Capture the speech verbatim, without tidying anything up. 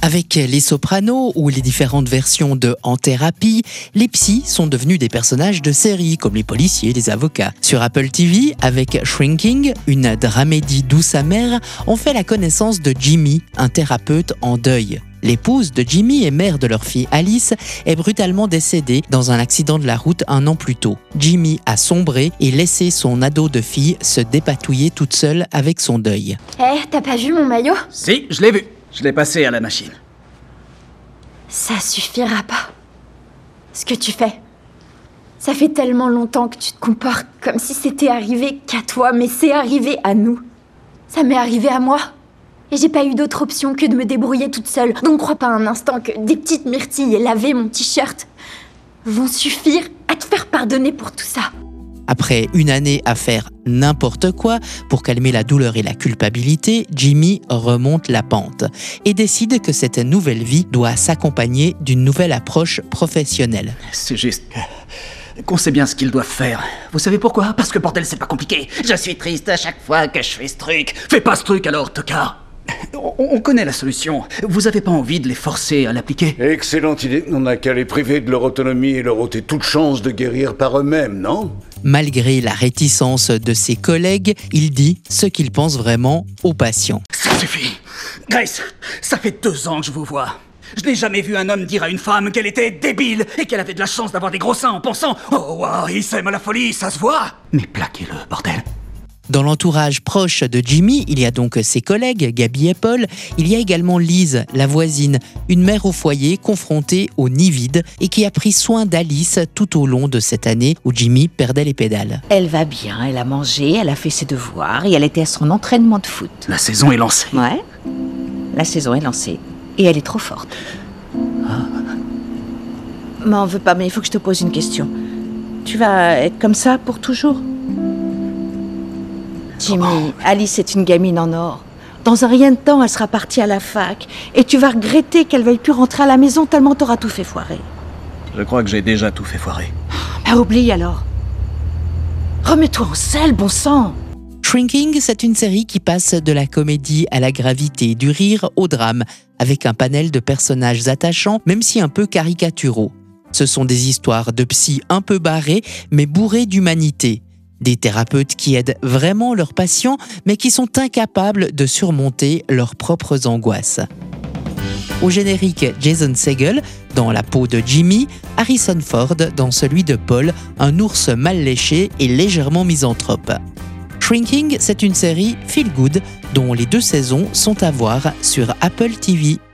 Avec les sopranos ou les différentes versions de En thérapie, les psys sont devenus des personnages de série, comme les policiers, les avocats. Sur Apple T V, avec Shrinking, une dramédie douce amère, on fait la connaissance de Jimmy, un thérapeute en deuil. L'épouse de Jimmy et mère de leur fille Alice est brutalement décédée dans un accident de la route un an plus tôt. Jimmy a sombré et laissé son ado de fille se dépatouiller toute seule avec son deuil. Eh, hey, t'as pas vu mon maillot? Si, je l'ai vu. Je l'ai passé à la machine. Ça suffira pas. Ce que tu fais. Ça fait tellement longtemps que tu te comportes comme si c'était arrivé qu'à toi, mais c'est arrivé à nous. Ça m'est arrivé à moi. Et j'ai pas eu d'autre option que de me débrouiller toute seule. Donc crois pas un instant que des petites myrtilles et laver mon t-shirt vont suffire à te faire pardonner pour tout ça. Après une année à faire n'importe quoi pour calmer la douleur et la culpabilité, Jimmy remonte la pente et décide que cette nouvelle vie doit s'accompagner d'une nouvelle approche professionnelle. C'est juste qu'on sait bien ce qu'ils doivent faire. Vous savez pourquoi? Parce que bordel, c'est pas compliqué. Je suis triste à chaque fois que je fais ce truc. Fais pas ce truc alors, tocard. On, on connaît la solution. Vous avez pas envie de les forcer à l'appliquer? Excellente idée. On n'a qu'à les priver de leur autonomie et leur ôter toute chance de guérir par eux-mêmes, non? Malgré la réticence de ses collègues, il dit ce qu'il pense vraiment aux patients. Ça suffit. Grace, ça fait deux ans que je vous vois. Je n'ai jamais vu un homme dire à une femme qu'elle était débile et qu'elle avait de la chance d'avoir des gros seins en pensant « Oh, wow, il s'aime à la folie, ça se voit !» Mais plaquez-le, bordel. Dans l'entourage proche de Jimmy, il y a donc ses collègues, Gabby et Paul. Il y a également Lise, la voisine, une mère au foyer confrontée au nid vide et qui a pris soin d'Alice tout au long de cette année où Jimmy perdait les pédales. Elle va bien, elle a mangé, elle a fait ses devoirs et elle était à son entraînement de foot. La saison est lancée. Ouais, la saison est lancée. Et elle est trop forte. Ah. M'en veux pas, mais il faut que je te pose une question. Tu vas être comme ça pour toujours? Jimmy, oh. Alice est une gamine en or. Dans un rien de temps, elle sera partie à la fac. Et tu vas regretter qu'elle veuille plus rentrer à la maison tellement t'auras tout fait foirer. Je crois que j'ai déjà tout fait foirer. Bah oublie alors. Remets-toi en selle, bon sang. Shrinking, c'est une série qui passe de la comédie à la gravité, du rire au drame, avec un panel de personnages attachants, même si un peu caricaturaux. Ce sont des histoires de psy un peu barrés, mais bourrés d'humanité. Des thérapeutes qui aident vraiment leurs patients, mais qui sont incapables de surmonter leurs propres angoisses. Au générique, Jason Segel dans la peau de Jimmy, Harrison Ford dans celui de Paul, un ours mal léché et légèrement misanthrope. Shrinking, c'est une série feel good dont les deux saisons sont à voir sur Apple T V.